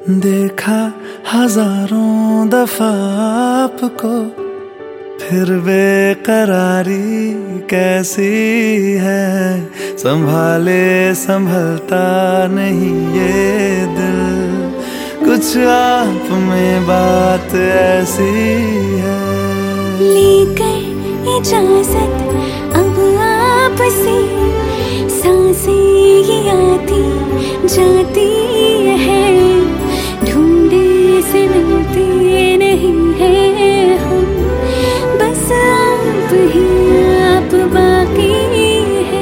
देखा हजारों दफा आपको, फिर बेकरारी कैसी है। संभाले संभलता नहीं ये दिल, कुछ आप में बात ऐसी है। लेकर इजाजत अब आपसे, सांसें ये आती जाती है। ढूंढे से मिलते नहीं है हम, बस आप ही आप बाकी है।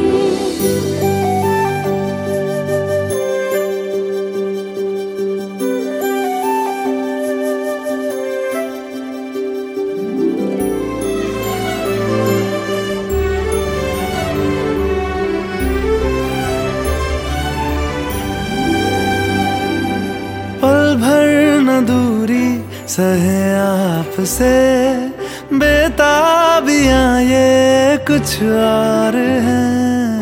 पल भर न दूरी सहे आपसे, बेताबियां ये कुछ और हैं।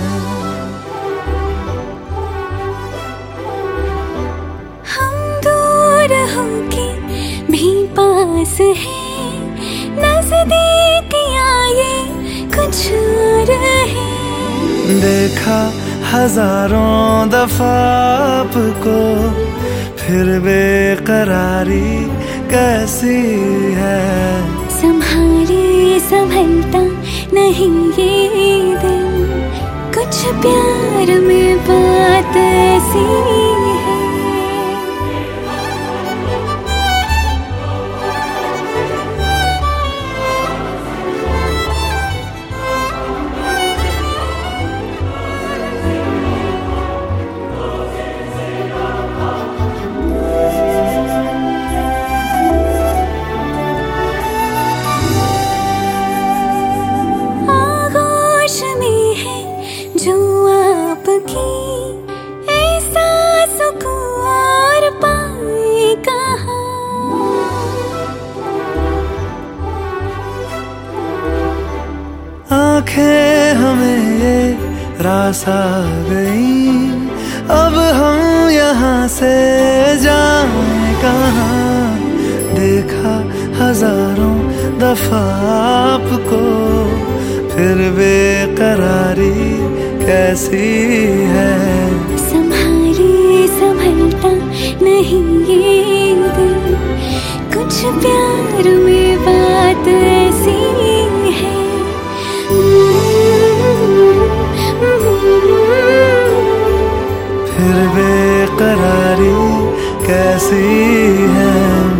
हम दूर होके भी पास हैं, नजदीकियां ये कुछ और हैं। देखा हजारों दफा आपको, फिर बेकरारी कैसी है। संभाले संभलता नहीं ये दिल, कुछ प्यार में बात ऐसी है। जो आपकी ऐसा सुकून और पाए कहाँ। आंखें हमें ये रास आ गई, अब हम यहाँ से जाएं कहाँ। देखा हजारों दफा आपको, फिर बेकरारी कैसी है। संभाले संभलता नहीं ये दिल, कुछ प्यार में बात ऐसी है। फिर बेकरारी कैसी है।